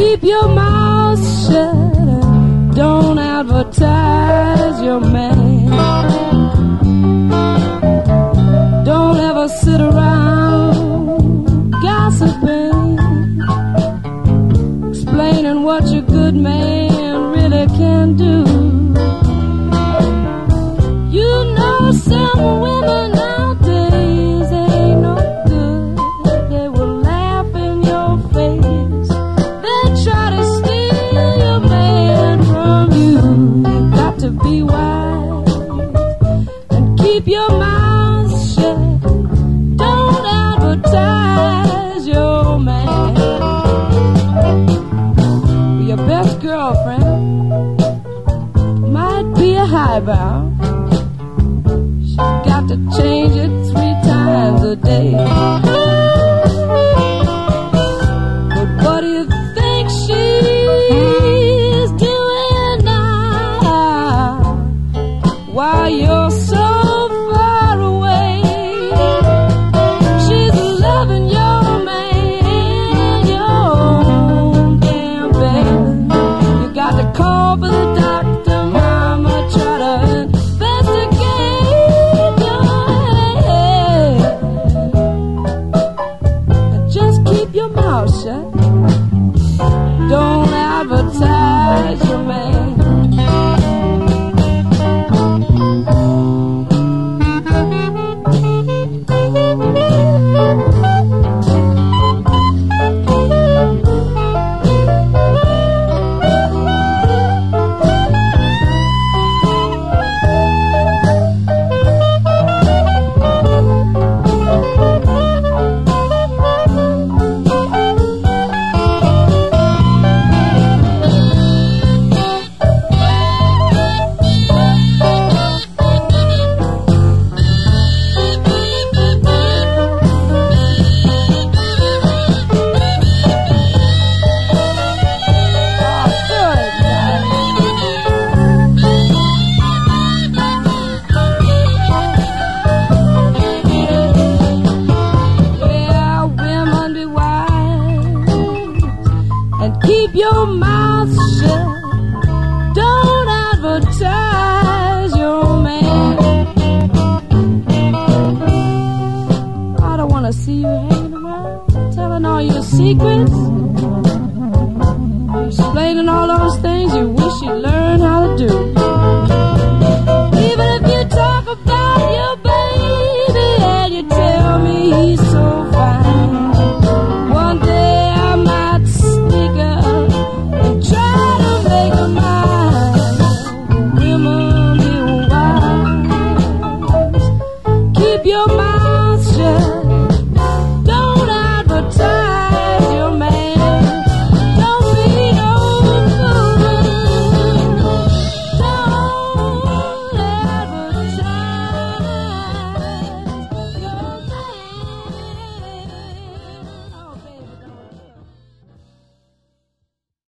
keep your mouth shut. Don't advertise your man. Don't ever sit around gossiping, explaining what your good man really can do. You know some women nowadays ain't no good. They will laugh in your face. They try to steal your man from you. You got to be wise and keep your mouth shut. Don't advertise your man. Your best girlfriend might be a highbrow. She's got to change it 3 times a day. But what do you think she's doing now while you're so far away? She's loving your man, your own damn bad. You got to call for the doctor, mama, try to investigate your head. And just keep your mouth shut. Don't advertise your man. Keep your mouth shut. Don't advertise your man. I don't want to see you hanging around, telling all your secrets, explaining all those things you wish you learned how to do. Even if you talk about your baby and you tell me he's so fine, one day I might sneak up and try to make her mine. Women be wise. Keep your mind